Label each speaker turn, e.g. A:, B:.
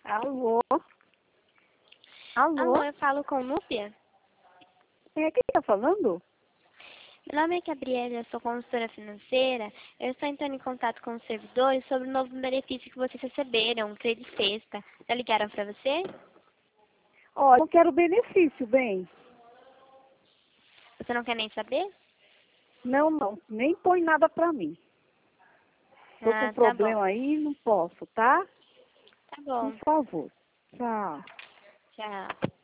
A: Alô? Alô?
B: Alô, eu falo com Núbia?
A: Quem tá falando?
B: Meu nome é Gabriela, eu sou consultora financeira. Eu estou entrando em contato com os servidores sobre o novo benefício que vocês receberam, o Crédito Sexta. Já ligaram para você?
A: Olha, eu quero benefício, bem.
B: Você não quer nem saber?
A: Não, não. Nem põe nada pra mim. Tô com
B: Ah, tá bom.
A: problema aí, não posso, tá?
B: Tá
A: Por
B: bom.
A: favor. Tchau.
B: Tchau.